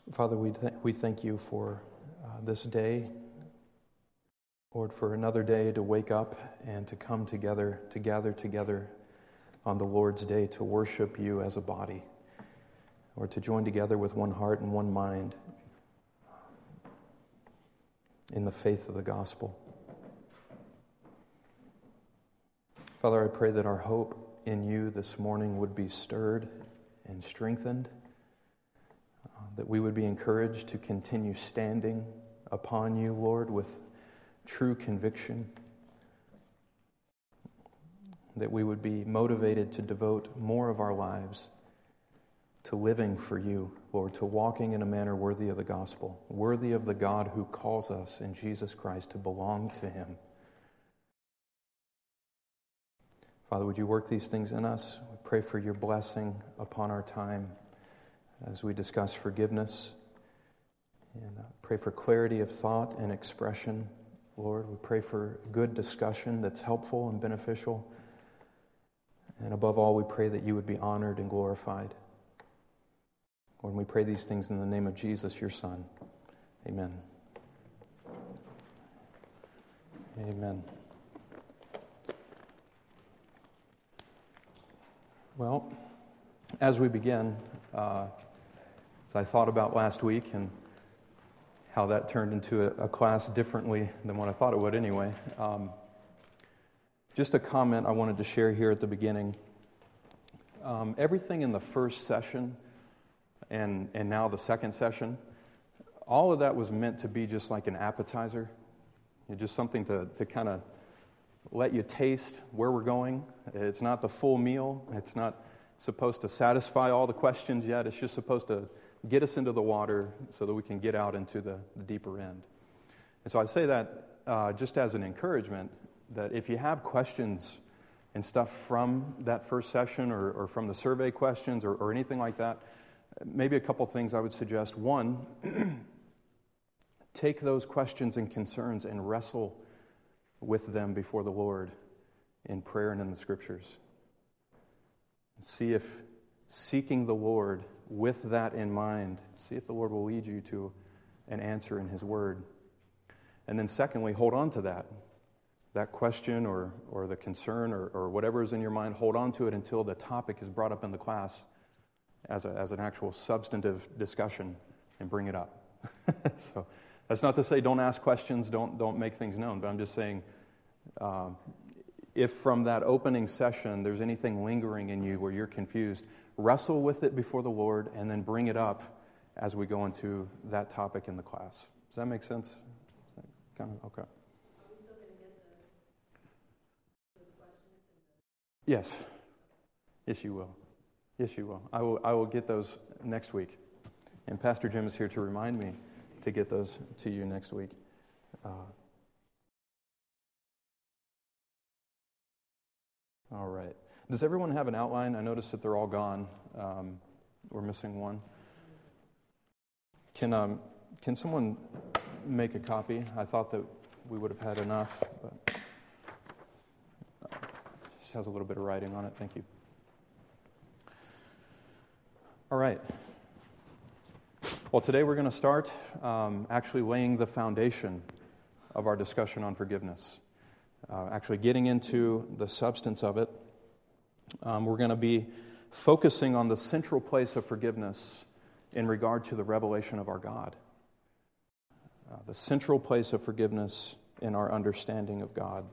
Father, we thank you for this day, Lord, for another day to wake up and to come together, to gather together on the Lord's day to worship you as a body, or to join together with one heart and one mind in the faith of the gospel. Father, I pray that our hope in you this morning would be stirred and strengthened, that we would be encouraged to continue standing upon you, Lord, with true conviction, that we would be motivated to devote more of our lives to living for you, Lord, to walking in a manner worthy of the gospel, worthy of the God who calls us in Jesus Christ to belong to him. Father, would you work these things in us? We pray for your blessing upon our time as we discuss forgiveness, and pray for clarity of thought and expression. Lord, we pray for good discussion that's helpful and beneficial. And above all, we pray that you would be honored and glorified. Lord, we pray these things in the name of Jesus, your Son. Amen. Amen. Well, as we begin, as I thought about last week and how that turned into a class differently than what I thought it would anyway, just a comment I wanted to share here at the beginning. Everything in the first session and now the second session, all of that was meant to be just like an appetizer, just something to kind of let you taste where we're going. It's not the full meal. It's not supposed to satisfy all the questions yet. It's just supposed to get us into the water so that we can get out into the deeper end. And so I say that just as an encouragement, that if you have questions and stuff from that first session or from the survey questions or anything like that, maybe a couple things I would suggest. One, take those questions and concerns and wrestle with them before the Lord in prayer and in the Scriptures. See if seeking the Lord with that in mind, see if the Lord will lead you to an answer in His Word. And then secondly, hold on to that question or the concern or whatever is in your mind. Hold on to it until the topic is brought up in the class as an actual substantive discussion, and bring it up. So that's not to say don't ask questions, don't make things known, but I'm just saying if from that opening session there's anything lingering in you where you're confused, wrestle with it before the Lord and then bring it up as we go into that topic in the class. Does that make sense? Kind of okay. Are we still going to get those questions? Yes. Yes, you will. Yes, you will. I will get those next week. And Pastor Jim is here to remind me to get those to you next week. All right. Does everyone have an outline? I noticed that they're all gone. We're missing one. Can someone make a copy? I thought that we would have had enough, but it just has a little bit of writing on it. Thank you. All right. Well, today we're going to start actually laying the foundation of our discussion on forgiveness. Actually getting into the substance of it. We're going to be focusing on the central place of forgiveness in regard to the revelation of our God. The central place of forgiveness in our understanding of God.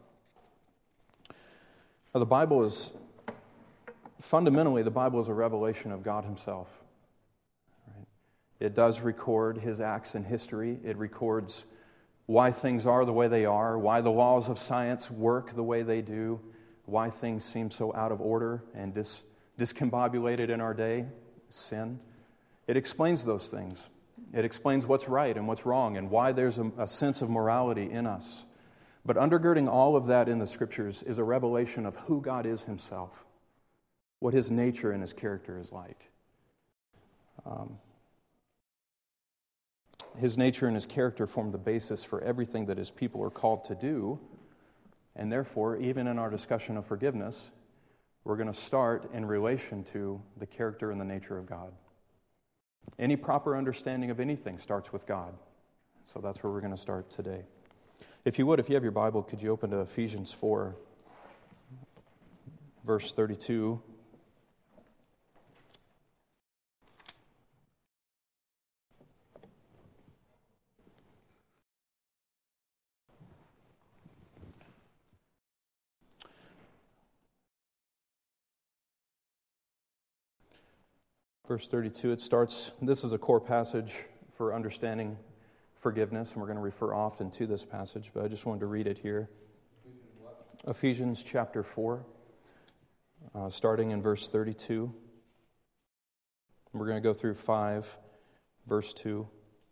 Now, fundamentally, the Bible is a revelation of God Himself. Right? It does record His acts in history. It records why things are the way they are, why the laws of science work the way they do, why things seem so out of order and discombobulated in our day, sin. It explains those things. It explains what's right and what's wrong and why there's a sense of morality in us. But undergirding all of that in the Scriptures is a revelation of who God is Himself, what His nature and His character is like. His nature and His character form the basis for everything that His people are called to do, and therefore, even in our discussion of forgiveness, we're going to start in relation to the character and the nature of God. Any proper understanding of anything starts with God. So that's where we're going to start today. If you would, if you have your Bible, could you open to Ephesians 4, verse 32? Verse 32, it starts, this is a core passage for understanding forgiveness, and we're going to refer often to this passage, but I just wanted to read it here. Ephesians chapter 4, starting in verse 32. We're going to go through 5, verse 2.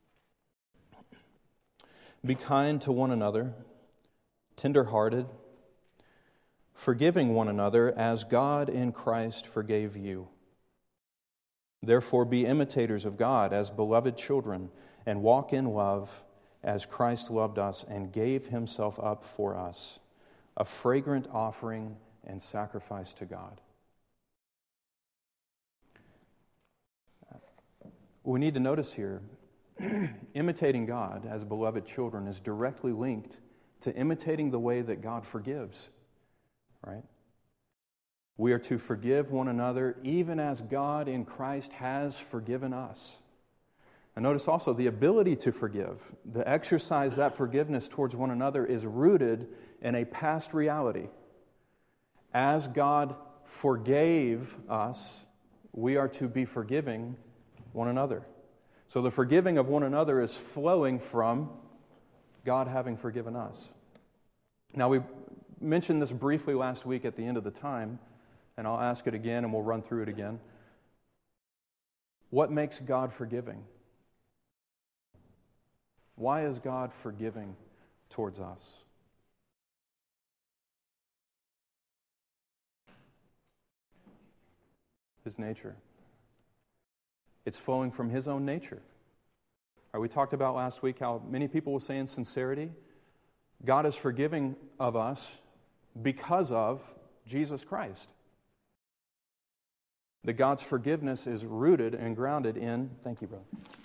Be kind to one another, tender-hearted, forgiving one another as God in Christ forgave you. Therefore, be imitators of God as beloved children, and walk in love as Christ loved us and gave himself up for us, a fragrant offering and sacrifice to God. We need to notice here, imitating God as beloved children is directly linked to imitating the way that God forgives, right? We are to forgive one another even as God in Christ has forgiven us. And notice also the ability to forgive, the exercise that forgiveness towards one another is rooted in a past reality. As God forgave us, we are to be forgiving one another. So the forgiving of one another is flowing from God having forgiven us. Now, we mentioned this briefly last week at the end of the time, and I'll ask it again and we'll run through it again. What makes God forgiving? Why is God forgiving towards us? His nature. It's flowing from His own nature. We talked about last week how many people will say in sincerity, God is forgiving of us because of Jesus Christ. That God's forgiveness is rooted and grounded in, thank you, brother,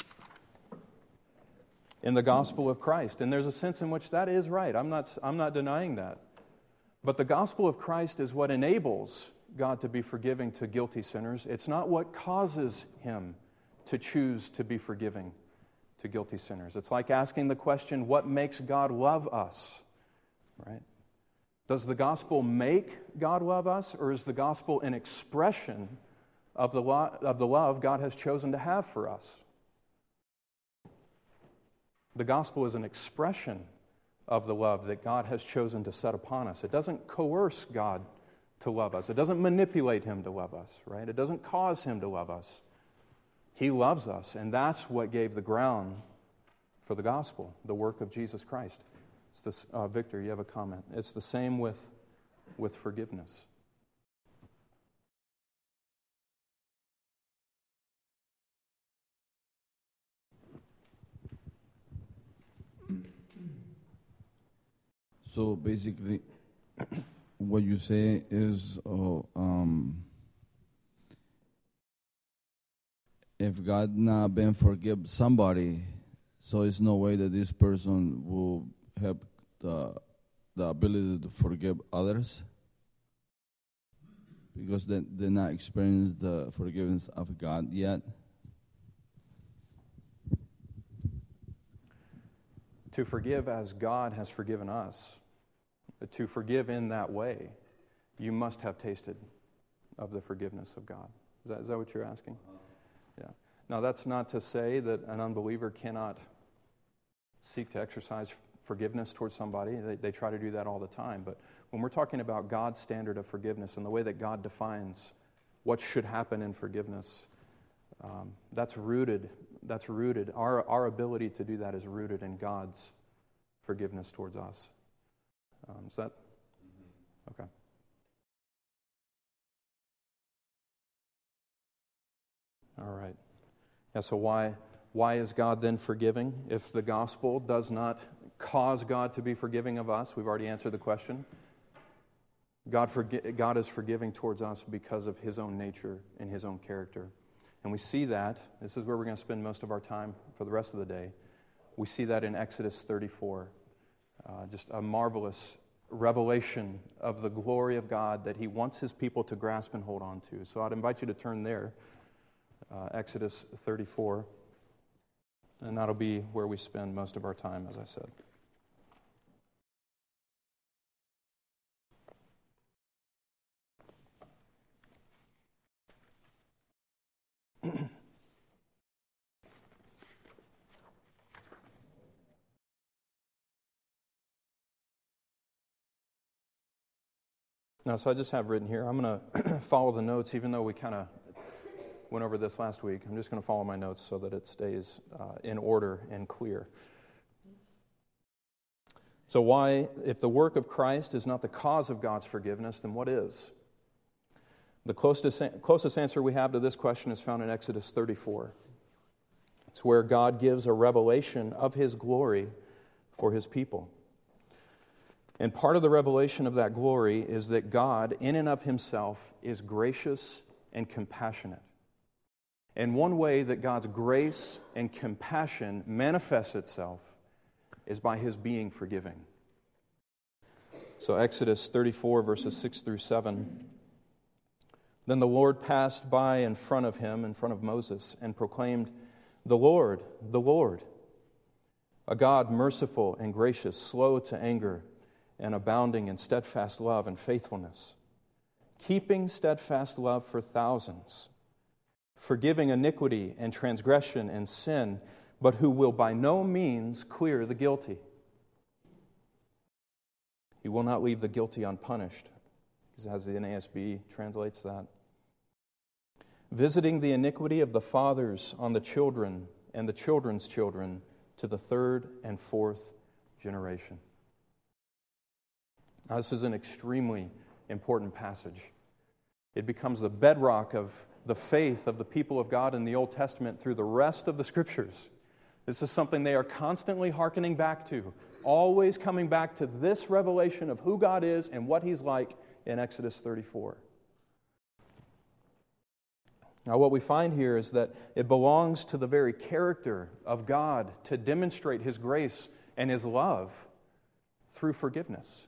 in the gospel of Christ. And there's a sense in which that is right. I'm not denying that. But the gospel of Christ is what enables God to be forgiving to guilty sinners. It's not what causes Him to choose to be forgiving to guilty sinners. It's like asking the question, what makes God love us? Right? Does the gospel make God love us, or is the gospel an expression of the love God has chosen to have for us? The gospel is an expression of the love that God has chosen to set upon us. It doesn't coerce God to love us. It doesn't manipulate Him to love us, right? It doesn't cause Him to love us. He loves us, and that's what gave the ground for the gospel, the work of Jesus Christ. It's this, Victor, you have a comment. It's the same with forgiveness. So basically, what you say is, if God not been forgive somebody, so it's no way that this person will have the ability to forgive others, because they not experienced the forgiveness of God yet. To forgive as God has forgiven us, to forgive in that way, you must have tasted of the forgiveness of God. Is that what you're asking? Yeah. Now, that's not to say that an unbeliever cannot seek to exercise forgiveness towards somebody. They try to do that all the time. But when we're talking about God's standard of forgiveness and the way that God defines what should happen in forgiveness, that's rooted. Our ability to do that is rooted in God's forgiveness towards us. Is that okay? All right. Yeah, so why is God then forgiving? If the gospel does not cause God to be forgiving of us, we've already answered the question. God is forgiving towards us because of His own nature and His own character. And we see that, this is where we're going to spend most of our time for the rest of the day. We see that in Exodus 34. Just a marvelous revelation of the glory of God that He wants His people to grasp and hold on to. So I'd invite you to turn there, Exodus 34. And that'll be where we spend most of our time, as I said. Now, so I just have written here, I'm going to follow the notes, even though we kind of went over this last week. I'm just going to follow my notes so that it stays in order and clear. So why, if the work of Christ is not the cause of God's forgiveness, then what is? The closest answer we have to this question is found in Exodus 34. It's where God gives a revelation of His glory for His people. And part of the revelation of that glory is that God, in and of Himself, is gracious and compassionate. And one way that God's grace and compassion manifests itself is by His being forgiving. So Exodus 34, verses 6 through 7. Then the Lord passed by in front of him, in front of Moses, and proclaimed, the Lord, a God merciful and gracious, slow to anger, and abounding in steadfast love and faithfulness, keeping steadfast love for thousands, forgiving iniquity and transgression and sin, but who will by no means clear the guilty. He will not leave the guilty unpunished, as the NASB translates that. Visiting the iniquity of the fathers on the children and the children's children to the third and fourth generation. Now, this is an extremely important passage. It becomes the bedrock of the faith of the people of God in the Old Testament through the rest of the Scriptures. This is something they are constantly hearkening back to, always coming back to this revelation of who God is and what He's like in Exodus 34. Now, what we find here is that it belongs to the very character of God to demonstrate His grace and His love through forgiveness.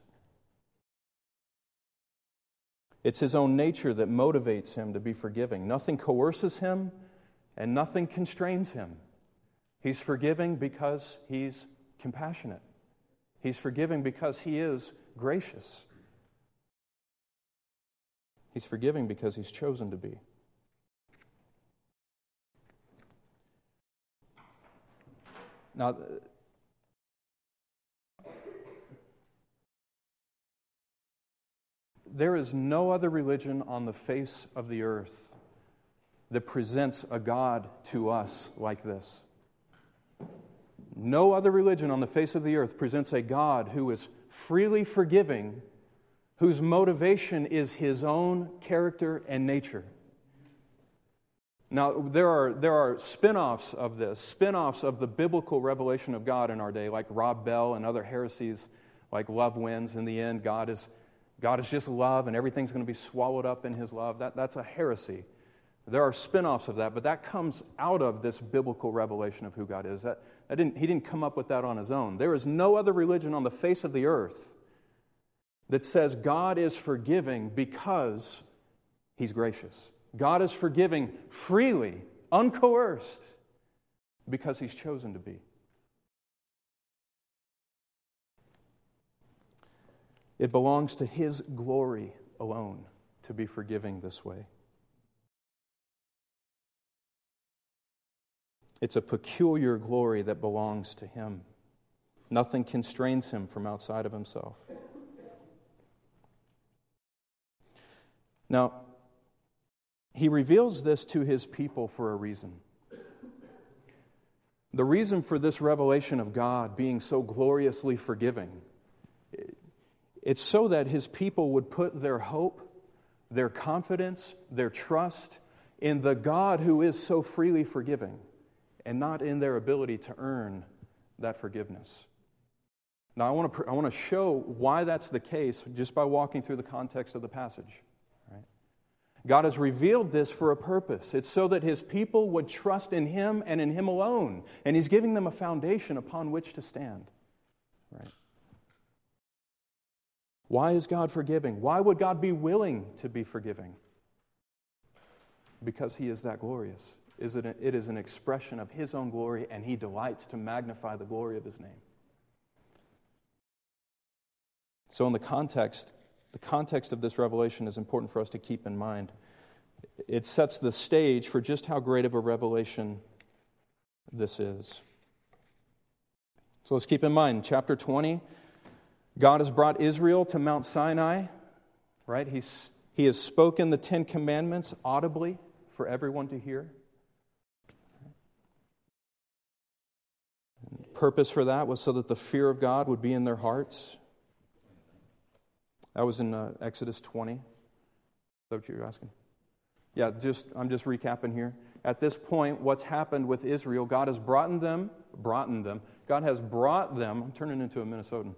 It's His own nature that motivates Him to be forgiving. Nothing coerces Him and nothing constrains Him. He's forgiving because He's compassionate. He's forgiving because He is gracious. He's forgiving because He's chosen to be. Now, there is no other religion on the face of the earth that presents a God to us like this. No other religion on the face of the earth presents a God who is freely forgiving, whose motivation is His own character and nature. Now, there are spin-offs of this, spin-offs of the biblical revelation of God in our day, like Rob Bell and other heresies, like love wins. In the end, God is just love, and everything's going to be swallowed up in His love. That's a heresy. There are spin-offs of that, but that comes out of this biblical revelation of who God is. He didn't come up with that on His own. There is no other religion on the face of the earth that says God is forgiving because He's gracious. God is forgiving freely, uncoerced, because He's chosen to be. It belongs to His glory alone to be forgiving this way. It's a peculiar glory that belongs to Him. Nothing constrains Him from outside of Himself. Now, He reveals this to His people for a reason. The reason for this revelation of God being so gloriously forgiving, it's so that His people would put their hope, their confidence, their trust in the God who is so freely forgiving, and not in their ability to earn that forgiveness. Now, I want to show why that's the case just by walking through the context of the passage. Right? God has revealed this for a purpose. It's so that His people would trust in Him and in Him alone. And He's giving them a foundation upon which to stand. Right? Why is God forgiving? Why would God be willing to be forgiving? Because He is that glorious. It is an expression of His own glory, and He delights to magnify the glory of His name. So in the context of this revelation is important for us to keep in mind. It sets the stage for just how great of a revelation this is. So let's keep in mind, chapter 20, God has brought Israel to Mount Sinai, right? He has spoken the 10 Commandments audibly for everyone to hear. And the purpose for that was so that the fear of God would be in their hearts. That was in Exodus 20. Is that what you were asking? Yeah, I'm just recapping here. At this point, what's happened with Israel, God has brought them. God has brought them. I'm turning into a Minnesotan.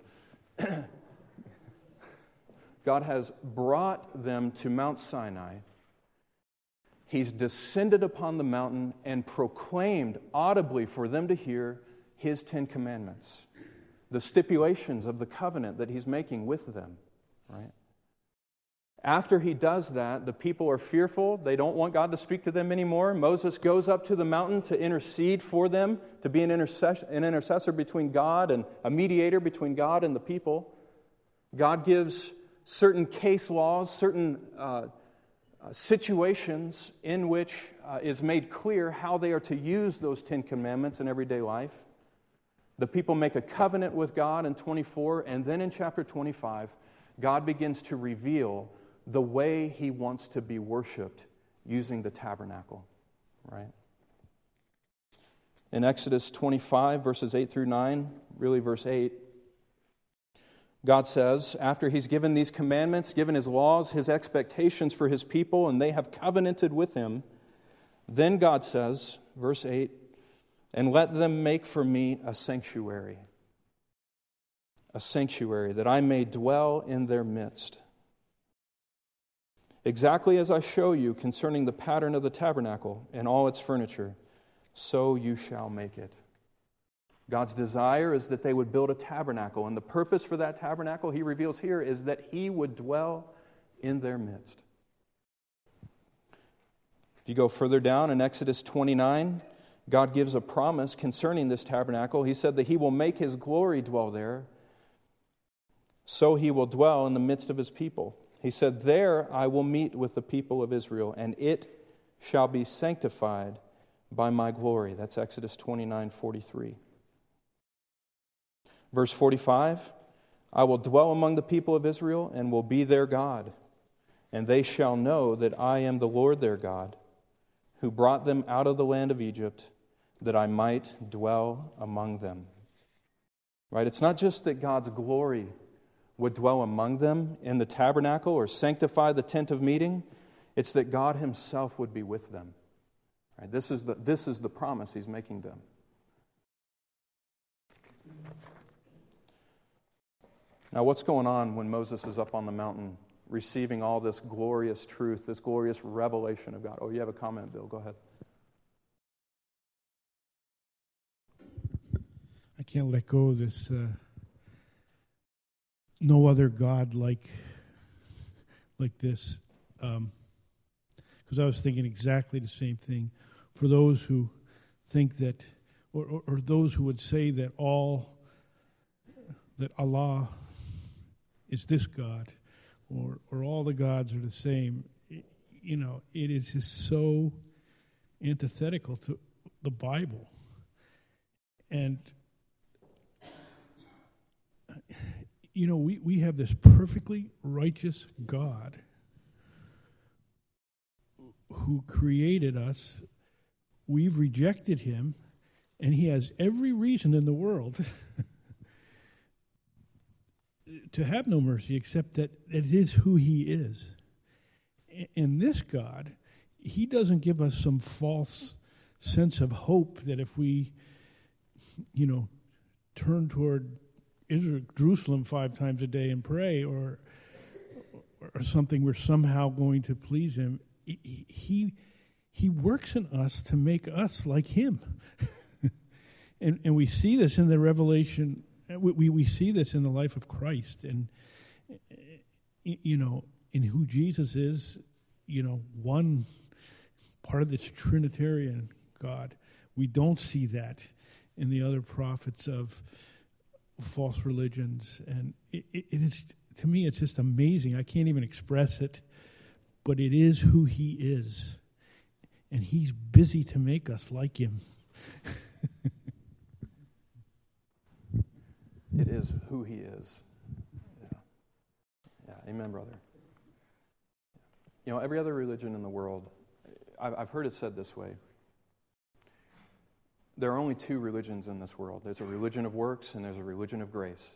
God has brought them to Mount Sinai. He's descended upon the mountain and proclaimed audibly for them to hear His 10 Commandments, the stipulations of the covenant that He's making with them. Right? After He does that, the people are fearful. They don't want God to speak to them anymore. Moses goes up to the mountain to intercede for them, to be an intercessor between God and a mediator between God and the people. God gives certain case laws, certain situations in which is made clear how they are to use those 10 Commandments in everyday life. The people make a covenant with God in 24, and then in chapter 25, God begins to reveal the way He wants to be worshipped using the tabernacle, right? In Exodus 25, verses 8 through 9, really verse 8, God says, after He's given these commandments, given His laws, His expectations for His people, and they have covenanted with Him, then God says, verse 8, and let them make for me a sanctuary that I may dwell in their midst. Exactly as I show you concerning the pattern of the tabernacle and all its furniture, so you shall make it. God's desire is that they would build a tabernacle, and the purpose for that tabernacle, He reveals here, is that He would dwell in their midst. If you go further down in Exodus 29, God gives a promise concerning this tabernacle. He said that He will make His glory dwell there, so He will dwell in the midst of His people. He said, there I will meet with the people of Israel, and it shall be sanctified by my glory. That's Exodus 29:43. Verse 45, I will dwell among the people of Israel and will be their God, and they shall know that I am the Lord their God, who brought them out of the land of Egypt, that I might dwell among them. Right? It's not just that God's glory would dwell among them in the tabernacle or sanctify the tent of meeting. It's that God Himself would be with them. Right? This is the promise He's making them. Now, what's going on when Moses is up on the mountain receiving all this glorious truth, this glorious revelation of God? Oh, you have a comment, Bill. Go ahead. I can't let go of this no other God like this. Because I was thinking exactly the same thing. For those who think that, or those who would say that Allah is this God, or all the gods are the same, it is just so antithetical to the Bible. And we have this perfectly righteous God who created us. We've rejected Him, and He has every reason in the world to have no mercy, except that it is who He is. And this God, He doesn't give us some false sense of hope that if we, turn toward Jerusalem 5 times a day and pray or something, we're somehow going to please Him. he works in us to make us like him. and we see this in the revelation. We see this in the life of Christ, and in who Jesus is. One part of this Trinitarian God. We don't see that in the other prophets of false religions, and it is, to me, it's just amazing. I can't even express it, but it is who he is, and he's busy to make us like him. It is who he is. Yeah. Amen, brother. Every other religion in the world, I've heard it said this way. There are only two religions in this world. There's a religion of works and there's a religion of grace.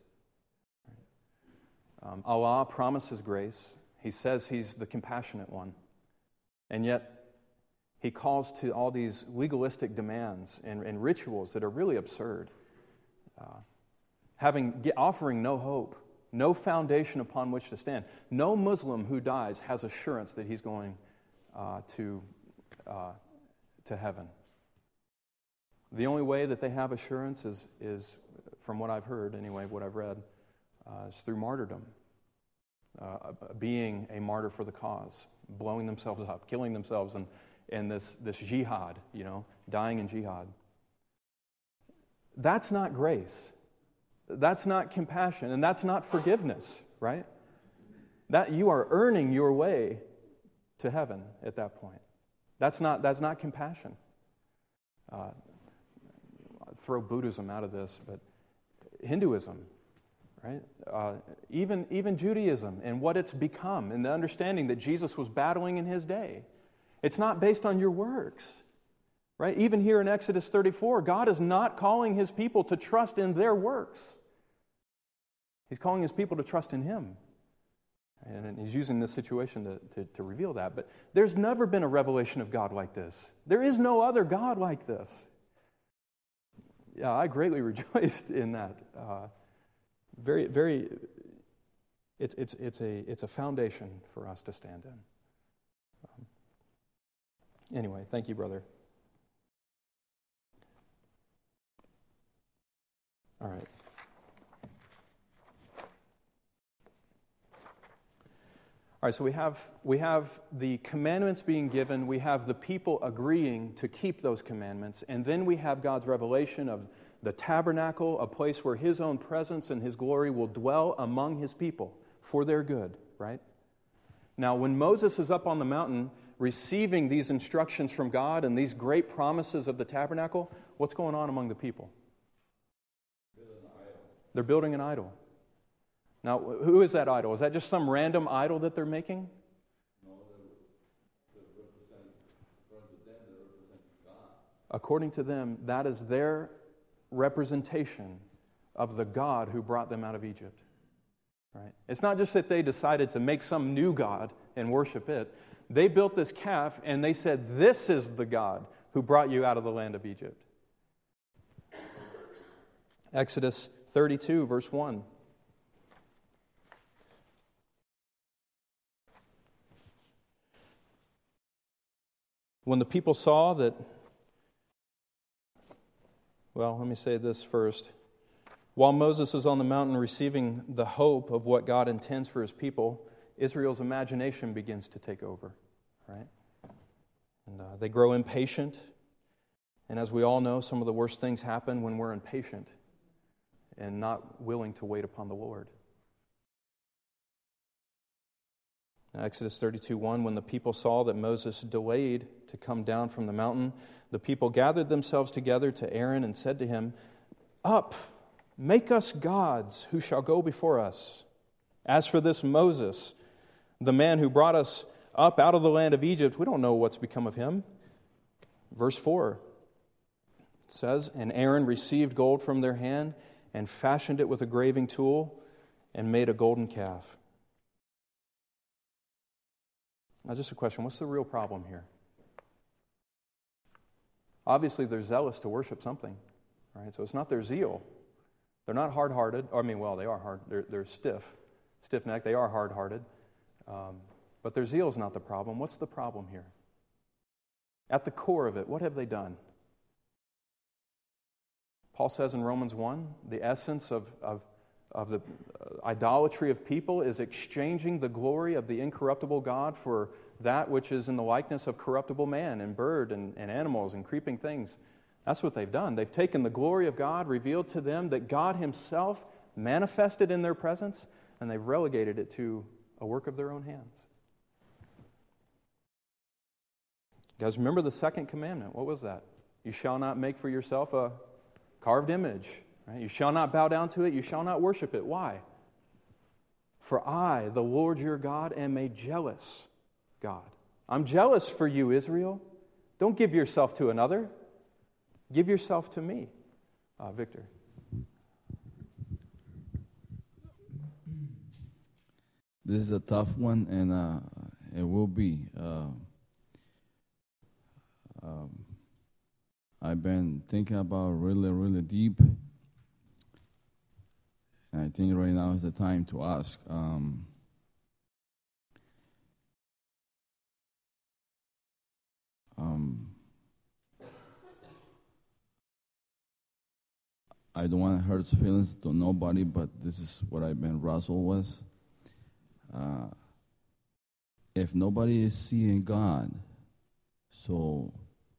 Allah promises grace. He says he's the compassionate one. And yet, he calls to all these legalistic demands and rituals that are really absurd. Offering no hope, no foundation upon which to stand. No Muslim who dies has assurance that he's going to heaven. The only way that they have assurance is from what I've heard, anyway, what I've read, is through martyrdom. Being a martyr for the cause, blowing themselves up, killing themselves in this jihad, dying in jihad. That's not grace. That's not compassion, and that's not forgiveness, right? That you are earning your way to heaven at that point. That's not compassion. Throw Buddhism out of this, but Hinduism, right? Even Judaism and what it's become, and the understanding that Jesus was battling in his day. It's not based on your works, right? Even here in Exodus 34, God is not calling his people to trust in their works. He's calling his people to trust in him. And he's using this situation to reveal that. But there's never been a revelation of God like this. There is no other God like this. Yeah, I greatly rejoiced in that. Very, very. It's a foundation for us to stand in. Anyway, thank you, brother. All right. All right, so we have the commandments being given, we have the people agreeing to keep those commandments, and then we have God's revelation of the tabernacle, a place where his own presence and his glory will dwell among his people for their good, right? Now, when Moses is up on the mountain receiving these instructions from God and these great promises of the tabernacle, what's going on among the people? They're building an idol. Now, who is that idol? Is that just some random idol that they're making? No, they represent God. According to them, that is their representation of the God who brought them out of Egypt. Right? It's not just that they decided to make some new God and worship it. They built this calf and they said, "This is the God who brought you out of the land of Egypt." Exodus 32, verse 1. When the people saw that, well, let me say this first. While Moses is on the mountain receiving the hope of what God intends for his people, Israel's imagination begins to take over, right? And they grow impatient. And as we all know, some of the worst things happen when we're impatient and not willing to wait upon the Lord. Exodus 32:1, when the people saw that Moses delayed to come down from the mountain, the people gathered themselves together to Aaron and said to him, "Up, make us gods who shall go before us. As for this Moses, the man who brought us up out of the land of Egypt, we don't know what's become of him." Verse 4 says, "And Aaron received gold from their hand and fashioned it with a graving tool and made a golden calf." Now, just a question, what's the real problem here? Obviously, they're zealous to worship something, right? So it's not their zeal. They're not hard-hearted. They are hard. They're stiff-necked. They are hard-hearted. But their zeal is not the problem. What's the problem here? At the core of it, what have they done? Paul says in Romans 1, the essence of the idolatry of people is exchanging the glory of the incorruptible God for that which is in the likeness of corruptible man and bird and animals and creeping things. That's what they've done. They've taken the glory of God, revealed to them that God Himself manifested in their presence, and they've relegated it to a work of their own hands. You guys remember the second commandment? What was that? You shall not make for yourself a carved image. Right? You shall not bow down to it. You shall not worship it. Why? For I, the Lord your God, am a jealous God. I'm jealous for you, Israel. Don't give yourself to another. Give yourself to me. Victor. This is a tough one, and it will be. I've been thinking about really, really deep. And I think right now is the time to ask. I don't want to hurt feelings to nobody, but this is what I've been wrestled with. If nobody is seeing God, so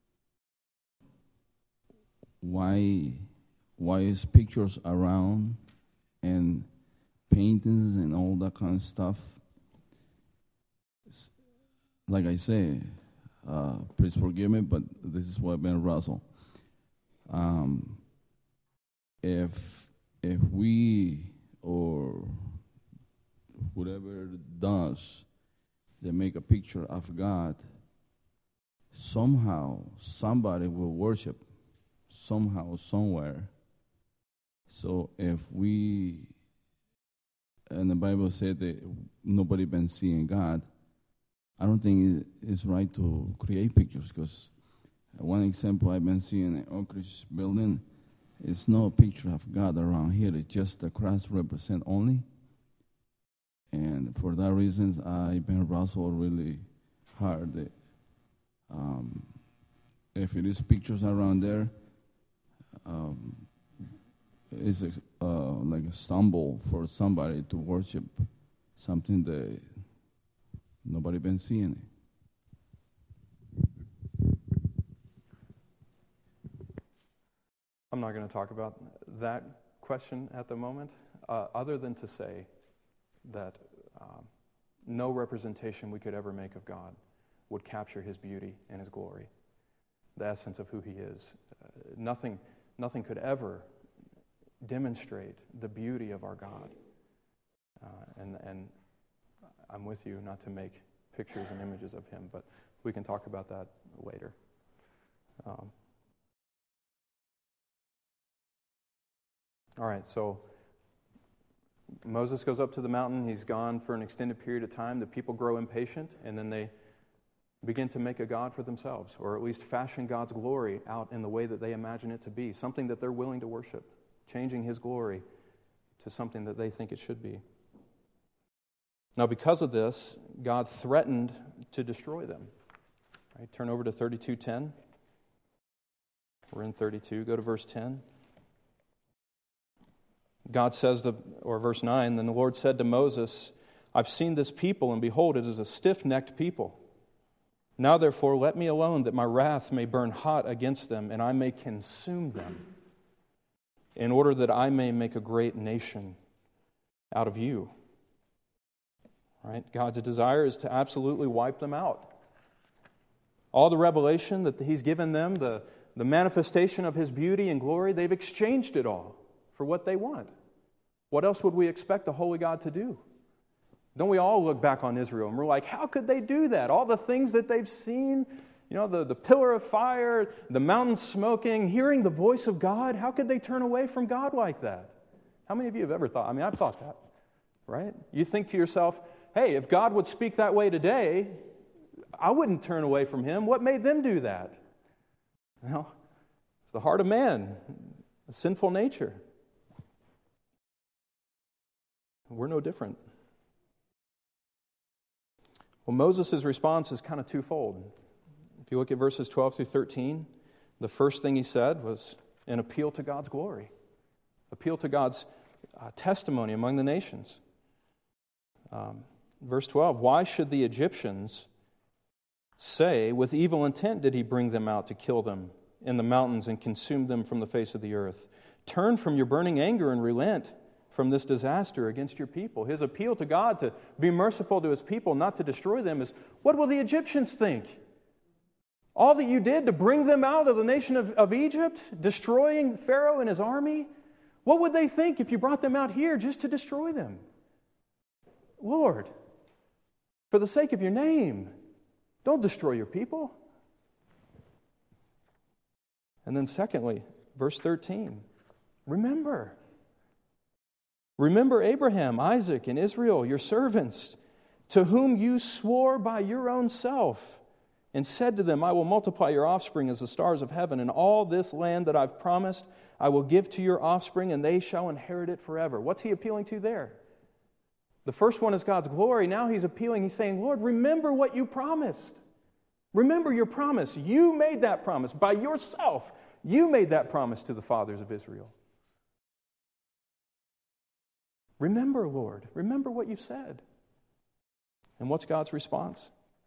why is pictures around and paintings and all that kind of stuff? Like I say, please forgive me, but this is what I've been wrestled. If we or whoever does, they make a picture of God, somehow somebody will worship, somehow, somewhere. So if we, and the Bible said that nobody been seeing God, I don't think it's right to create pictures, because one example I've been seeing in Oak Ridge building, it's no picture of God around here. It's just the cross represent only. And for that reason, I've been wrestled really hard. If it is pictures around there, it's like a stumble for somebody to worship something that nobody been seeing. I'm not going to talk about that question at the moment, other than to say that no representation we could ever make of God would capture His beauty and His glory, the essence of who He is. Nothing could ever demonstrate the beauty of our God. And I'm with you not to make pictures and images of Him, but we can talk about that later. All right, so Moses goes up to the mountain. He's gone for an extended period of time. The people grow impatient, and then they begin to make a god for themselves, or at least fashion God's glory out in the way that they imagine it to be, something that they're willing to worship, changing His glory to something that they think it should be. Now, because of this, God threatened to destroy them. Right, turn over to 32:10. We're in 32. Go to verse 10. God says, or verse 9, then the Lord said to Moses, I've seen this people, and behold, it is a stiff-necked people. Now, therefore, let me alone, that my wrath may burn hot against them, and I may consume them, in order that I may make a great nation out of you. Right? God's desire is to absolutely wipe them out. All the revelation that He's given them, the manifestation of His beauty and glory, they've exchanged it all for what they want. What else would we expect the holy God to do? Don't we all look back on Israel and we're like, how could they do that? All the things that they've seen, the pillar of fire, the mountain smoking, hearing the voice of God, how could they turn away from God like that? How many of you have ever thought? I mean, I've thought that, right? You think to yourself, hey, if God would speak that way today, I wouldn't turn away from Him. What made them do that? Well, it's the heart of man, a sinful nature. We're no different. Well, Well, Moses' response is kind of twofold. If you look at verses 12 through 13, the first thing he said was an appeal to God's glory, appeal to God's testimony among the nations. Verse 12, why should the Egyptians say, with evil intent did he bring them out to kill them in the mountains and consume them from the face of the earth? Turn from your burning anger and relent from this disaster against your people. His appeal to God to be merciful to his people, not to destroy them, is, what will the Egyptians think? All that you did to bring them out of the nation of Egypt, destroying Pharaoh and his army, what would they think if you brought them out here just to destroy them? Lord, for the sake of your name, don't destroy your people. And then secondly, verse 13, remember Abraham, Isaac, and Israel, your servants, to whom you swore by your own self, and said to them, I will multiply your offspring as the stars of heaven, and all this land that I've promised I will give to your offspring, and they shall inherit it forever. What's he appealing to there? The first one is God's glory. Now he's saying, Lord, remember what you promised. Remember your promise. You made that promise by yourself. You made that promise to the fathers of Israel. Remember, Lord. Remember what you said. And what's God's response?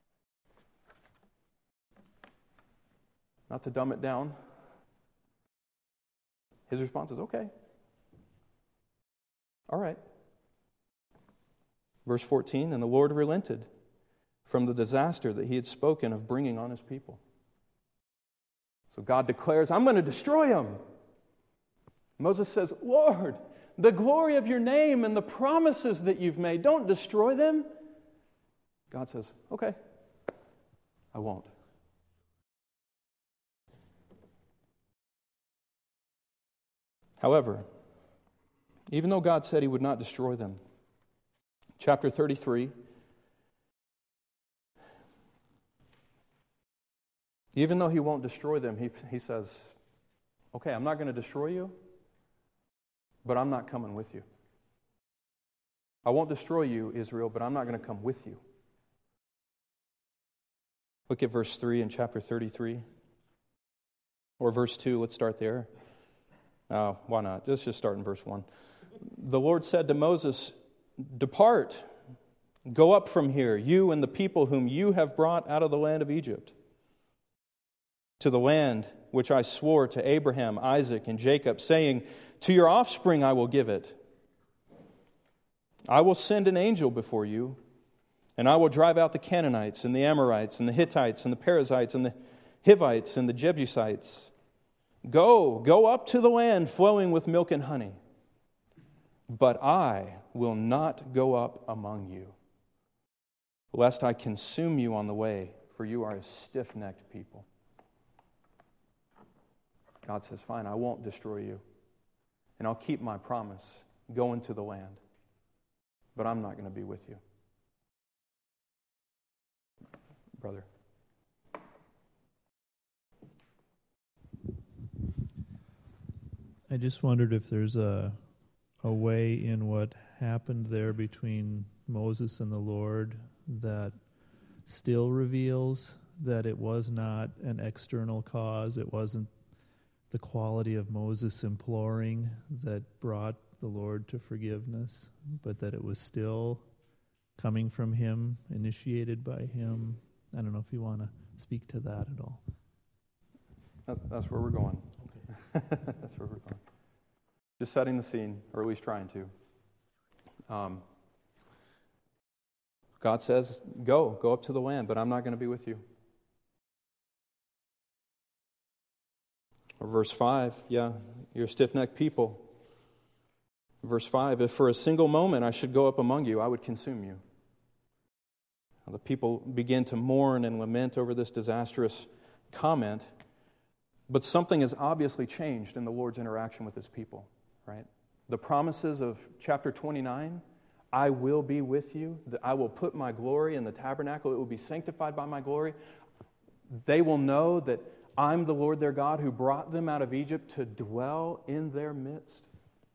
Not to dumb it down. His response is, okay. All right. Verse 14, and the Lord relented from the disaster that he had spoken of bringing on his people. So God declares, I'm going to destroy them. Moses says, Lord, the glory of your name and the promises that you've made, don't destroy them. God says, okay, I won't. However, even though God said he would not destroy them, chapter 33, even though he won't destroy them, he says, okay, I'm not going to destroy you, but I'm not coming with you. I won't destroy you, Israel, but I'm not going to come with you. Look at verse 3 in chapter 33. Or verse 2, let's start there. Why not? Let's just start in verse 1. The Lord said to Moses, depart, go up from here, you and the people whom you have brought out of the land of Egypt, to the land which I swore to Abraham, Isaac, and Jacob, saying, to your offspring I will give it. I will send an angel before you, and I will drive out the Canaanites, and the Amorites, and the Hittites, and the Perizzites, and the Hivites, and the Jebusites. Go up to the land flowing with milk and honey. But I will not go up among you, lest I consume you on the way, for you are a stiff-necked people. God says, fine, I won't destroy you, and I'll keep my promise, go into the land, but I'm not going to be with you. Brother. I just wondered if there's a way in what happened there between Moses and the Lord that still reveals that it was not an external cause. It wasn't the quality of Moses imploring that brought the Lord to forgiveness, but that it was still coming from him, initiated by him. I don't know if you want to speak to that at all. That's where we're going. Okay. That's where we're going. Just setting the scene, or at least trying to. God says, go up to the land, but I'm not going to be with you. Or verse 5, you're a stiff-necked people. Verse 5, if for a single moment I should go up among you, I would consume you. Now, the people begin to mourn and lament over this disastrous comment, but something has obviously changed in the Lord's interaction with his people, right? The promises of chapter 29, I will be with you, I will put my glory in the tabernacle, it will be sanctified by my glory. They will know that I'm the Lord their God who brought them out of Egypt to dwell in their midst.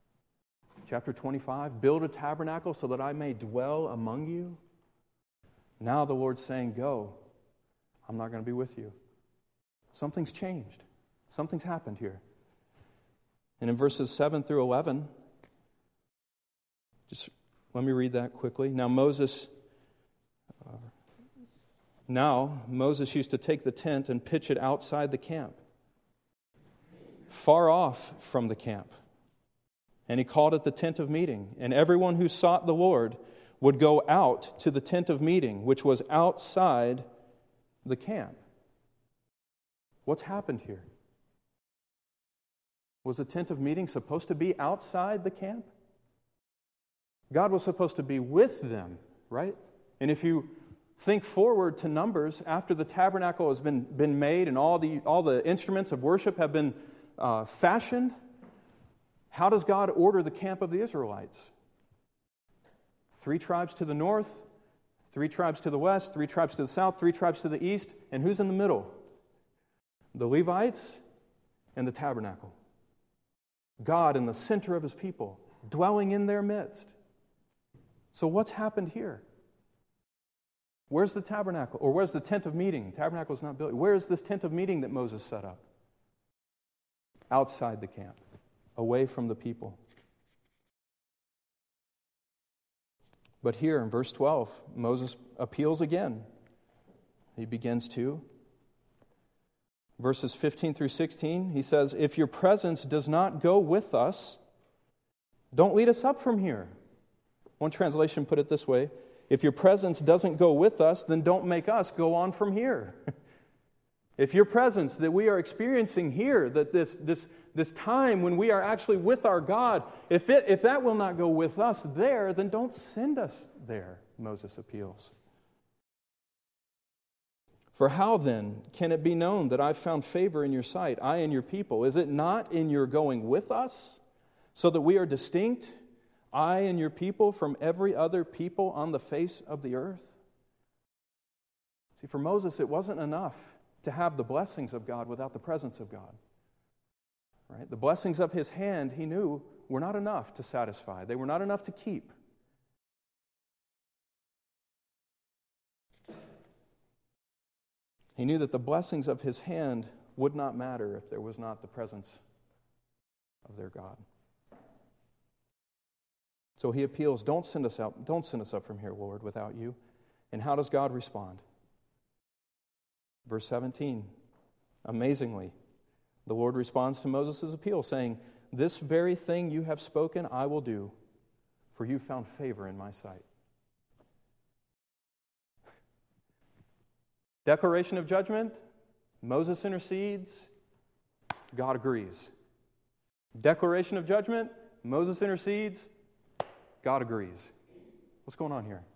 Chapter 25, build a tabernacle so that I may dwell among you. Now the Lord's saying, go. I'm not going to be with you. Something's changed. Something's happened here. And in verses 7 through 11, just let me read that quickly. Now Moses used to take the tent and pitch it outside the camp, far off from the camp. And he called it the tent of meeting. And everyone who sought the Lord would go out to the tent of meeting, which was outside the camp. What's happened here? Was the tent of meeting supposed to be outside the camp? God was supposed to be with them, right? And if you think forward to Numbers, after the tabernacle has been made and all the instruments of worship have been fashioned, how does God order the camp of the Israelites? 3 tribes to the north, 3 tribes to the west, 3 tribes to the south, 3 tribes to the east, and who's in the middle? The Levites and the tabernacle. God in the center of His people, dwelling in their midst. So what's happened here? Where's the tabernacle? Or where's the tent of meeting? Tabernacle is not built. Where is this tent of meeting that Moses set up? Outside the camp, away from the people. But here in verse 12, Moses appeals again. He begins to. Verses 15 through 16, he says, if your presence does not go with us, don't lead us up from here. One translation put it this way, if your presence doesn't go with us, then don't make us go on from here. If your presence that we are experiencing here, that this time when we are actually with our God, if that will not go with us there, then don't send us there, Moses appeals. For how then can it be known that I've found favor in your sight, I and your people? Is it not in your going with us, so that we are distinct, I and your people, from every other people on the face of the earth? See, for Moses, it wasn't enough to have the blessings of God without the presence of God. Right? The blessings of His hand, he knew, were not enough to satisfy. They were not enough to keep. He knew that the blessings of His hand would not matter if there was not the presence of their God. So he appeals, don't send us out, don't send us up from here, Lord, without you. And how does God respond? Verse 17, amazingly, the Lord responds to Moses' appeal, saying, this very thing you have spoken I will do, for you found favor in my sight. Declaration of judgment, Moses intercedes, God agrees. Declaration of judgment, Moses intercedes, God agrees. What's going on here?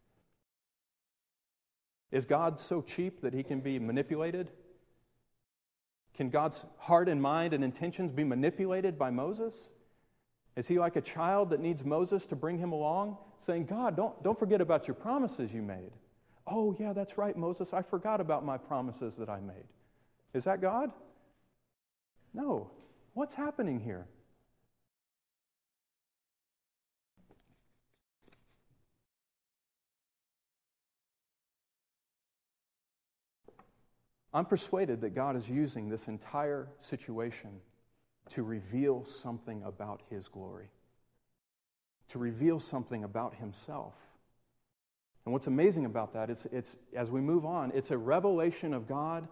Is God so cheap that He can be manipulated? Can God's heart and mind and intentions be manipulated by Moses? Is He like a child that needs Moses to bring him along, saying, God, don't forget about your promises you made. Oh, yeah, that's right, Moses. I forgot about my promises that I made. Is that God? No. What's happening here? I'm persuaded that God is using this entire situation to reveal something about His glory, to reveal something about Himself. And what's amazing about that, it's as we move on, it's a revelation of God.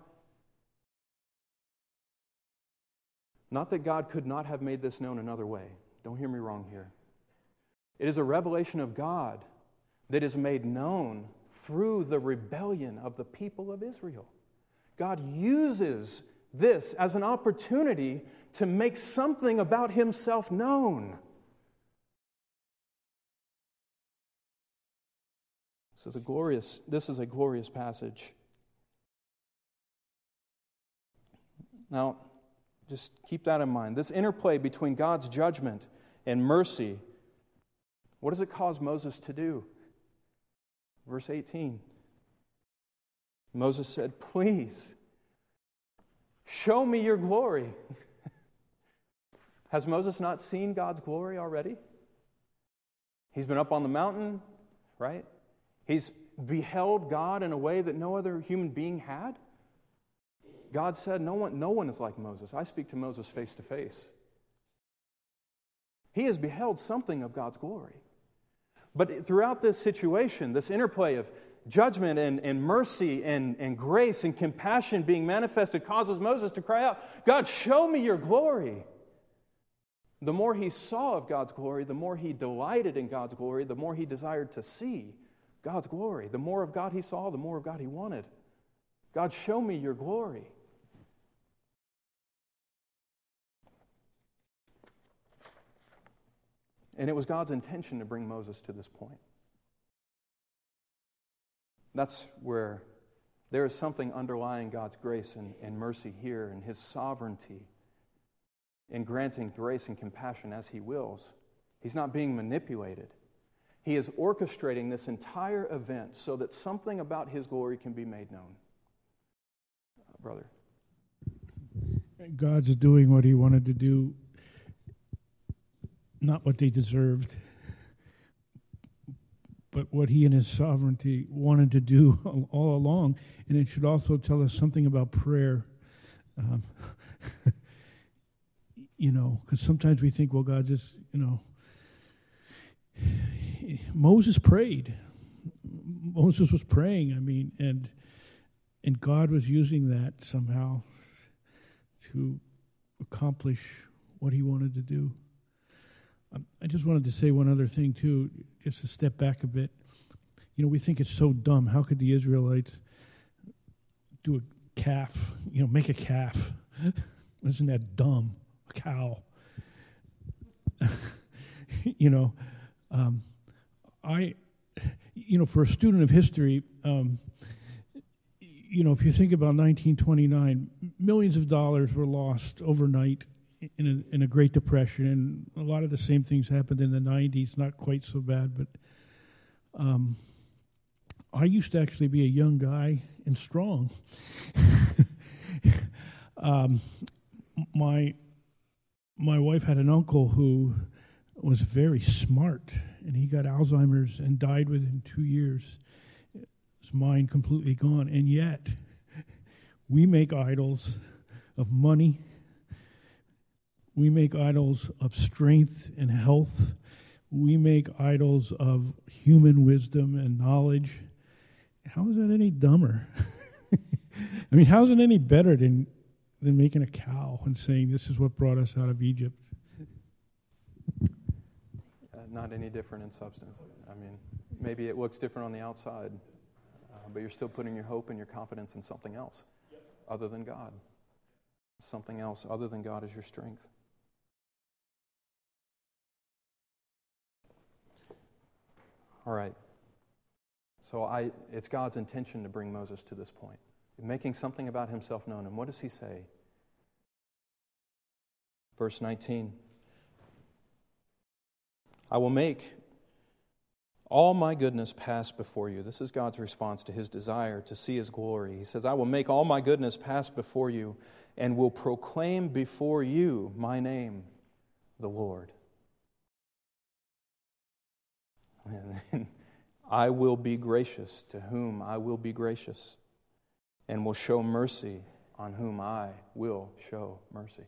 Not that God could not have made this known another way. Don't hear me wrong here. It is a revelation of God that is made known through the rebellion of the people of Israel. God uses this as an opportunity to make something about Himself known. This is a glorious passage. Now, just keep that in mind. This interplay between God's judgment and mercy, what does it cause Moses to do? Verse 18. Moses said, please, show me your glory. Has Moses not seen God's glory already? He's been up on the mountain, right? He's beheld God in a way that no other human being had. God said, no one is like Moses. I speak to Moses face to face. He has beheld something of God's glory. But throughout this situation, this interplay of judgment and mercy and grace and compassion being manifested causes Moses to cry out, God, show me your glory. The more he saw of God's glory, the more he delighted in God's glory, the more he desired to see God's glory. The more of God he saw, the more of God he wanted. God, show me your glory. And it was God's intention to bring Moses to this point. That's where there is something underlying God's grace and mercy here, and His sovereignty in granting grace and compassion as He wills. He's not being manipulated. He is orchestrating this entire event so that something about His glory can be made known. Brother. God's doing what He wanted to do, not what they deserved, but what He in His sovereignty wanted to do all along. And it should also tell us something about prayer. Because sometimes we think, well, God just, Moses prayed. Moses was praying, and God was using that somehow to accomplish what He wanted to do. I just wanted to say one other thing, too, just to step back a bit. We think it's so dumb. How could the Israelites do a calf, make a calf? Isn't that dumb? A cow. For a student of history, if you think about 1929, millions of dollars were lost overnight in a Great Depression, and a lot of the same things happened in the 90s, not quite so bad, but I used to actually be a young guy and strong. My wife had an uncle who was very smart, and he got Alzheimer's and died within 2 years. His mind completely gone, and yet we make idols of money. We make idols of strength and health. We make idols of human wisdom and knowledge. How is that any dumber? How is it any better than making a cow and saying this is what brought us out of Egypt? Not any different in substance. Maybe it looks different on the outside, but you're still putting your hope and your confidence in something else other than God. Something else other than God is your strength. All right. So it's God's intention to bring Moses to this point, making something about himself known. And what does he say? Verse 19. I will make all my goodness pass before you. This is God's response to his desire to see his glory. He says, I will make all my goodness pass before you and will proclaim before you my name, the Lord. And I will be gracious to whom I will be gracious, and will show mercy on whom I will show mercy.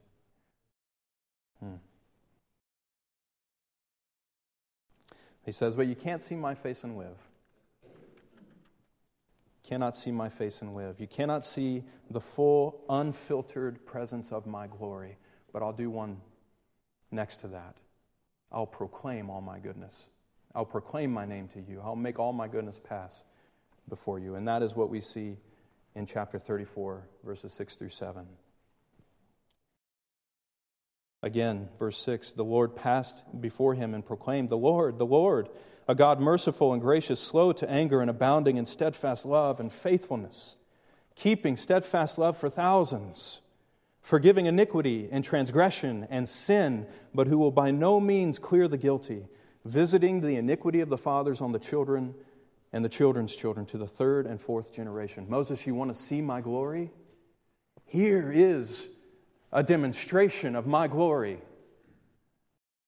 He says, but you can't see my face and live. Cannot see my face and live. You cannot see the full, unfiltered presence of my glory. But I'll do one next to that. I'll proclaim all my goodness. I'll proclaim my name to you. I'll make all my goodness pass before you. And that is what we see in chapter 34, verses 6 through 7. Again, verse 6, the Lord passed before him and proclaimed, the Lord, a God merciful and gracious, slow to anger and abounding in steadfast love and faithfulness, keeping steadfast love for thousands, forgiving iniquity and transgression and sin, but who will by no means clear the guilty, visiting the iniquity of the fathers on the children and the children's children to the third and fourth generation. Moses, you want to see my glory? Here is a demonstration of my glory.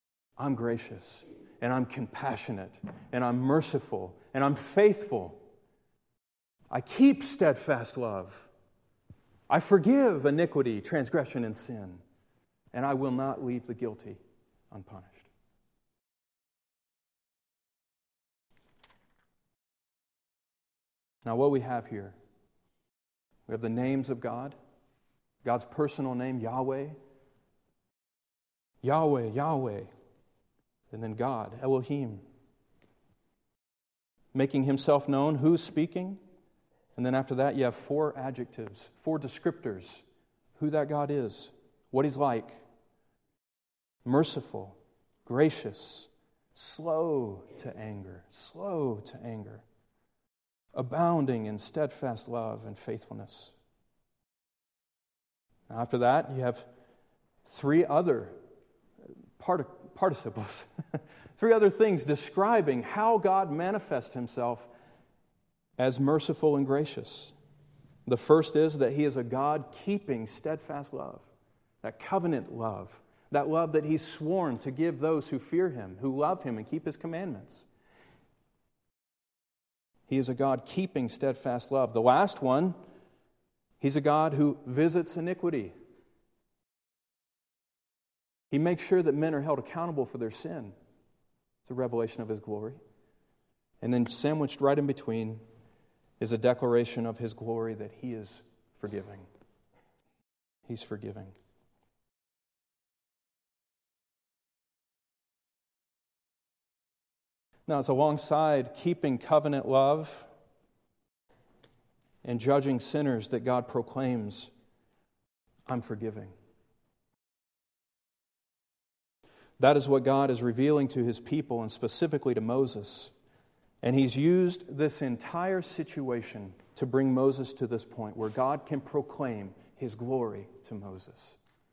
I'm gracious, and I'm compassionate, and I'm merciful, and I'm faithful, I keep steadfast love. I forgive iniquity, transgression, and sin. And I will not leave the guilty unpunished. Now, what we have here, we have the names of God, God's personal name, Yahweh, Yahweh, Yahweh, and then God, Elohim, making himself known. Who's speaking? And then after that, you have 4 adjectives, 4 descriptors, who that God is, what he's like: merciful, gracious, slow to anger, abounding in steadfast love and faithfulness. Now, after that, you have 3 other participles, 3 other things describing how God manifests himself as merciful and gracious. The first is that he is a God keeping steadfast love, that covenant love, that love that he's sworn to give those who fear him, who love him and keep his commandments. He is a God keeping steadfast love. The last one, he's a God who visits iniquity. He makes sure that men are held accountable for their sin. It's a revelation of his glory. And then sandwiched right in between is a declaration of his glory that he is forgiving. He's forgiving. Now, it's alongside keeping covenant love and judging sinners that God proclaims, I'm forgiving. That is what God is revealing to his people, and specifically to Moses. And he's used this entire situation to bring Moses to this point where God can proclaim his glory to Moses.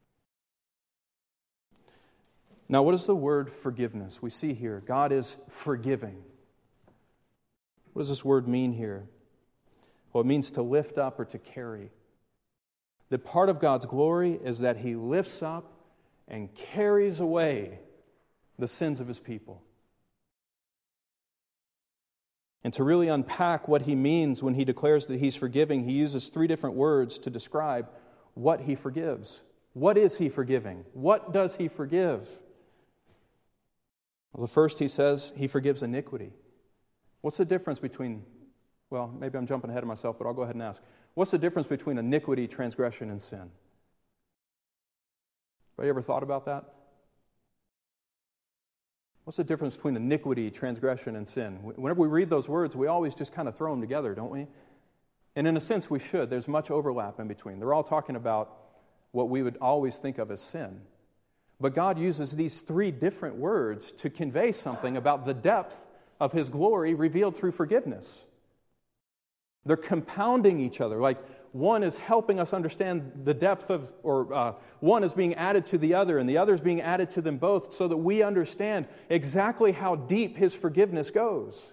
Now, what is the word forgiveness? We see here, God is forgiving. What does this word mean here? Well, it means to lift up or to carry. That part of God's glory is that he lifts up and carries away the sins of his people. And to really unpack what he means when he declares that he's forgiving, he uses 3 different words to describe what he forgives. What is he forgiving? What does he forgive? Well, the first he says he forgives iniquity. What's the difference between, well, maybe I'm jumping ahead of myself, but I'll go ahead and ask. What's the difference between iniquity, transgression, and sin? Have you ever thought about that? What's the difference between iniquity, transgression, and sin? Whenever we read those words, we always just kind of throw them together, don't we? And in a sense, we should. There's much overlap in between. They're all talking about what we would always think of as sin. But God uses these 3 different words to convey something about the depth of his glory revealed through forgiveness. They're compounding each other. Like one is helping us understand the depth of, or one is being added to the other, and the other is being added to them both so that we understand exactly how deep his forgiveness goes.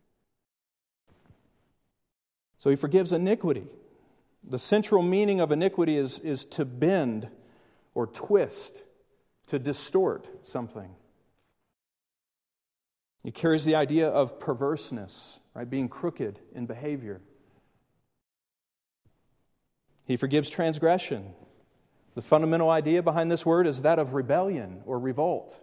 So he forgives iniquity. The central meaning of iniquity is to bend or twist, to distort something. He carries the idea of perverseness, right? Being crooked in behavior. He forgives transgression. The fundamental idea behind this word is that of rebellion or revolt.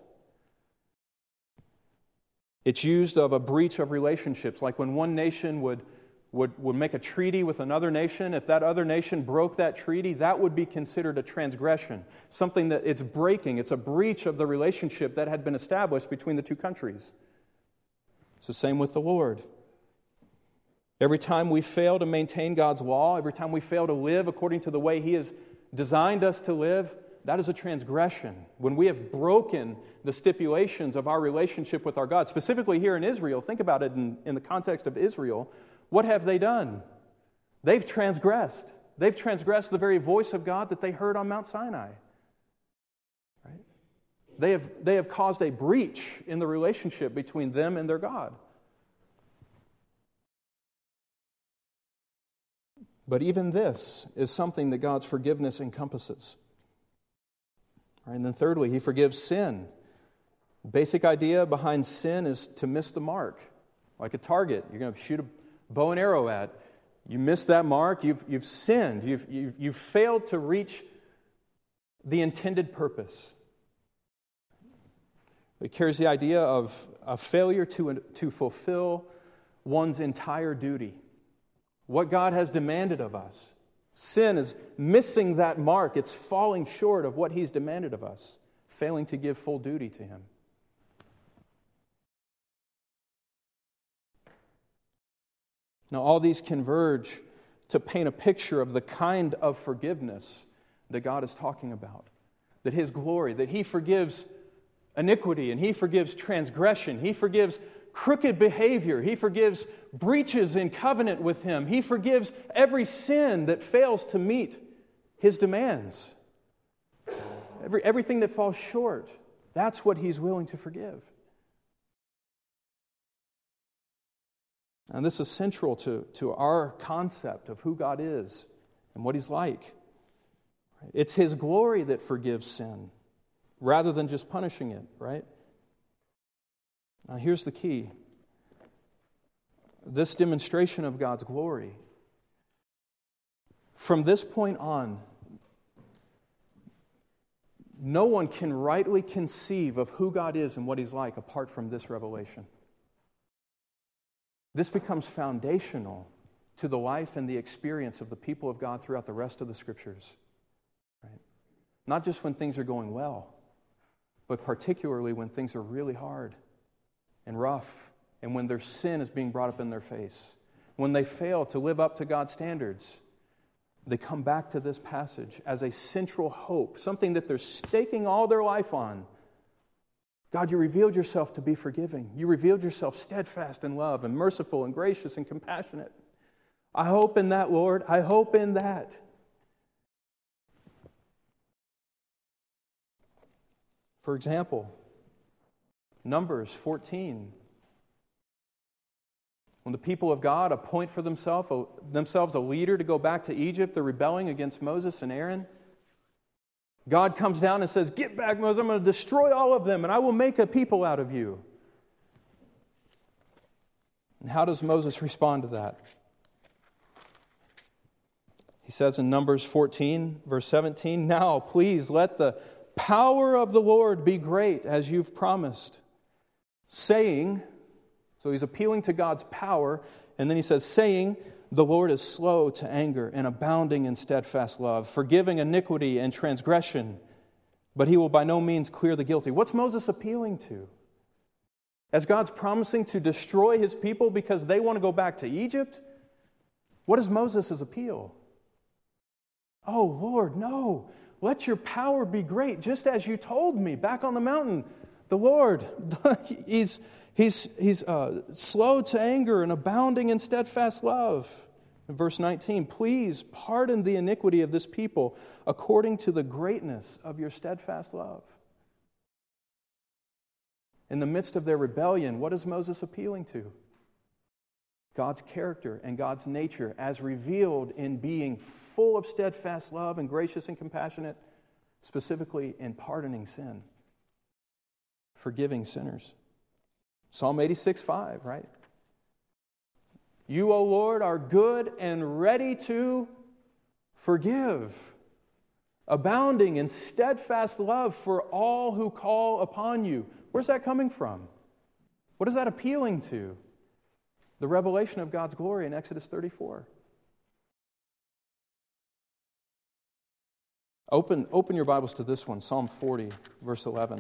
It's used of a breach of relationships, like when one nation would make a treaty with another nation. If that other nation broke that treaty, that would be considered a transgression, something that it's breaking. It's a breach of the relationship that had been established between the 2 countries. It's the same with the Lord. Every time we fail to maintain God's law, every time we fail to live according to the way he has designed us to live, that is a transgression. When we have broken the stipulations of our relationship with our God, specifically here in Israel, think about it in the context of Israel, what have they done? They've transgressed. They've transgressed the very voice of God that they heard on Mount Sinai. Right? They have caused a breach in the relationship between them and their God. But even this is something that God's forgiveness encompasses. Right? And then thirdly, he forgives sin. The basic idea behind sin is to miss the mark. Like a target, you're going to shoot a bow and arrow at. You missed that mark. You've sinned. You've failed to reach the intended purpose. It carries the idea of a failure to fulfill one's entire duty. What God has demanded of us. Sin is missing that mark. It's falling short of what He's demanded of us, failing to give full duty to Him. Now, all these converge to paint a picture of the kind of forgiveness that God is talking about. That His glory, that He forgives iniquity, and He forgives transgression. He forgives crooked behavior. He forgives breaches in covenant with Him. He forgives every sin that fails to meet His demands. Everything that falls short, that's what He's willing to forgive. And this is central to our concept of who God is and what He's like. It's His glory that forgives sin, rather than just punishing it, right? Now here's the key. This demonstration of God's glory, from this point on, no one can rightly conceive of who God is and what He's like apart from this revelation. This becomes foundational to the life and the experience of the people of God throughout the rest of the Scriptures. Right? Not just when things are going well, but particularly when things are really hard and rough, and when their sin is being brought up in their face. When they fail to live up to God's standards, they come back to this passage as a central hope, something that they're staking all their life on. God, You revealed Yourself to be forgiving. You revealed Yourself steadfast in love and merciful and gracious and compassionate. I hope in that, Lord. I hope in that. For example, Numbers 14. When the people of God appoint for themselves a leader to go back to Egypt, they're rebelling against Moses and Aaron. God comes down and says, "Get back, Moses, I'm going to destroy all of them, and I will make a people out of you." And how does Moses respond to that? He says in Numbers 14, verse 17, "Now, please let the power of the Lord be great, as you've promised." Saying, so he's appealing to God's power, and then he says, saying, "The Lord is slow to anger and abounding in steadfast love, forgiving iniquity and transgression, but He will by no means clear the guilty." What's Moses appealing to? As God's promising to destroy His people because they want to go back to Egypt? What is Moses' appeal? Oh, Lord, no. Let Your power be great, just as You told me back on the mountain. The Lord, He's slow to anger and abounding in steadfast love. In verse 19, "Please pardon the iniquity of this people according to the greatness of Your steadfast love." In the midst of their rebellion, what is Moses appealing to? God's character and God's nature as revealed in being full of steadfast love and gracious and compassionate, specifically in pardoning sin, forgiving sinners. Psalm 86:5, right? "You, O Lord, are good and ready to forgive, abounding in steadfast love for all who call upon You." Where's that coming from? What is that appealing to? The revelation of God's glory in Exodus 34. Open your Bibles to this one, Psalm 40, verse 11.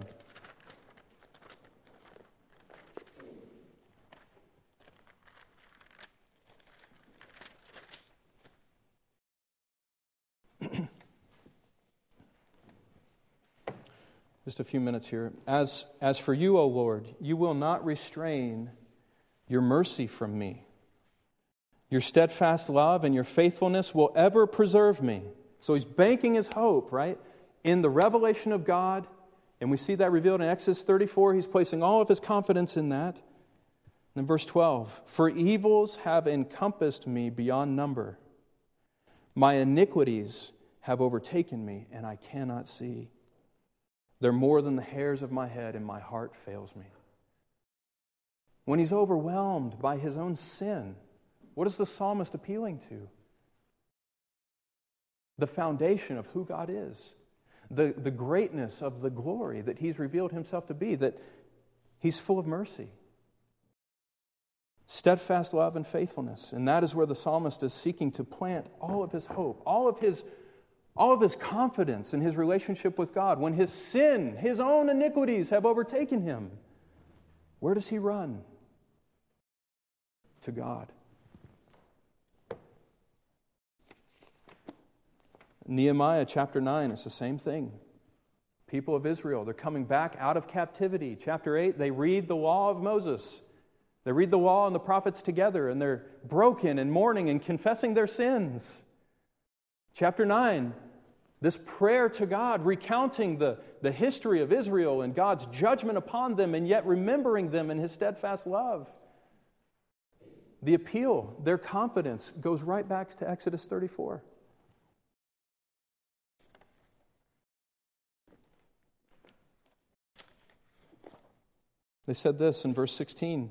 Just a few minutes here. As for You, O Lord, You will not restrain Your mercy from me. Your steadfast love and Your faithfulness will ever preserve me. So he's banking his hope, right, in the revelation of God. And we see that revealed in Exodus 34. He's placing all of his confidence in that. And in verse 12, "For evils have encompassed me beyond number. My iniquities have overtaken me, and I cannot see. They're more than the hairs of my head, and my heart fails me." When he's overwhelmed by his own sin, What is the psalmist appealing to? The foundation of who God is. The greatness of the glory that He's revealed Himself to be, that He's full of mercy. Steadfast love and faithfulness. And that is where the psalmist is seeking to plant all of his hope, all of his confidence in his relationship with God. When his sin, his own iniquities have overtaken him, where does he run? To God. Nehemiah chapter 9 is the same thing. People of Israel, they're coming back out of captivity. Chapter 8, they read the law of Moses. They read the law and the prophets together, and they're broken and mourning and confessing their sins. Chapter 9, this prayer to God, recounting the history of Israel and God's judgment upon them, and yet remembering them in His steadfast love. The appeal, their confidence, goes right back to Exodus 34. They said this in verse 16.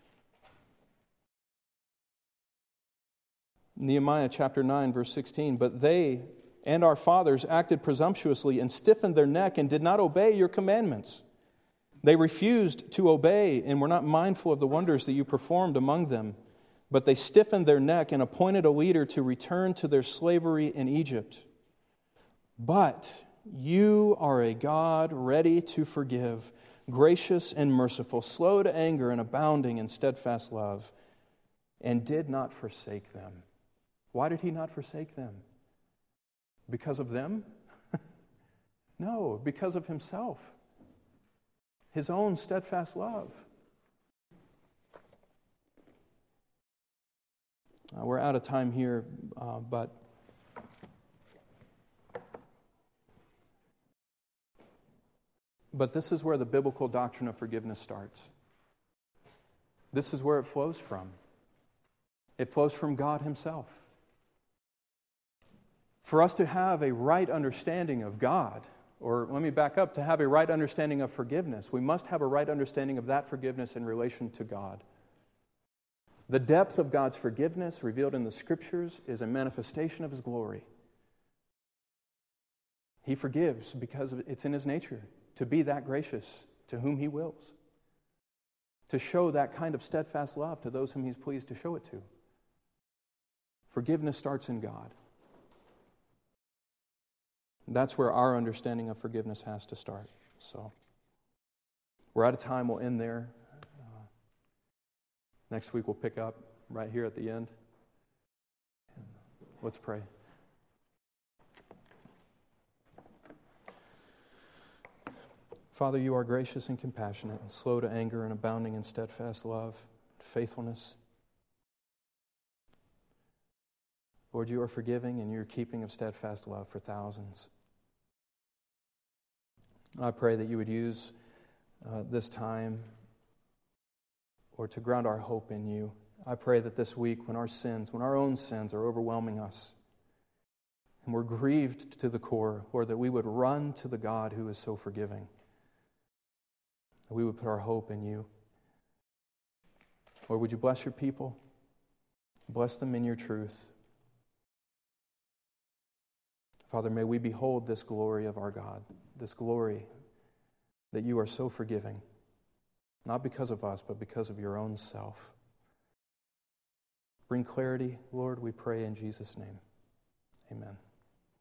Nehemiah chapter 9, verse 16. But they and our fathers acted presumptuously and stiffened their neck and did not obey your commandments. They refused to obey and were not mindful of the wonders that you performed among them. But they stiffened their neck and appointed a leader to return to their slavery in Egypt. But you are a God ready to forgive, gracious and merciful, slow to anger and abounding in steadfast love, and did not forsake them. Why did He not forsake them? Because of them? No, because of Himself. His own steadfast love. We're out of time here, but this is where the biblical doctrine of forgiveness starts. This is where it flows from. It flows from God Himself. For us to have a right understanding of God, or let me back up, to have a right understanding of forgiveness, we must have a right understanding of that forgiveness in relation to God. The depth of God's forgiveness revealed in the Scriptures is a manifestation of His glory. He forgives because it's in His nature to be that gracious to whom He wills, to show that kind of steadfast love to those whom He's pleased to show it to. Forgiveness starts in God. That's where our understanding of forgiveness has to start. So, we're out of time. We'll end there. Next week we'll pick up right here at the end. Let's pray. Father, You are gracious and compassionate and slow to anger and abounding in steadfast love, faithfulness. Lord, You are forgiving and You're keeping of steadfast love for thousands. I pray that You would use this time, Lord, to ground our hope in You. I pray that this week, when our own sins are overwhelming us, and we're grieved to the core, Lord, that we would run to the God who is so forgiving. That we would put our hope in You. Lord, would You bless Your people? Bless them in Your truth. Father, may we behold this glory of our God, this glory that You are so forgiving, not because of us, but because of Your own self. Bring clarity, Lord, we pray in Jesus' name. Amen.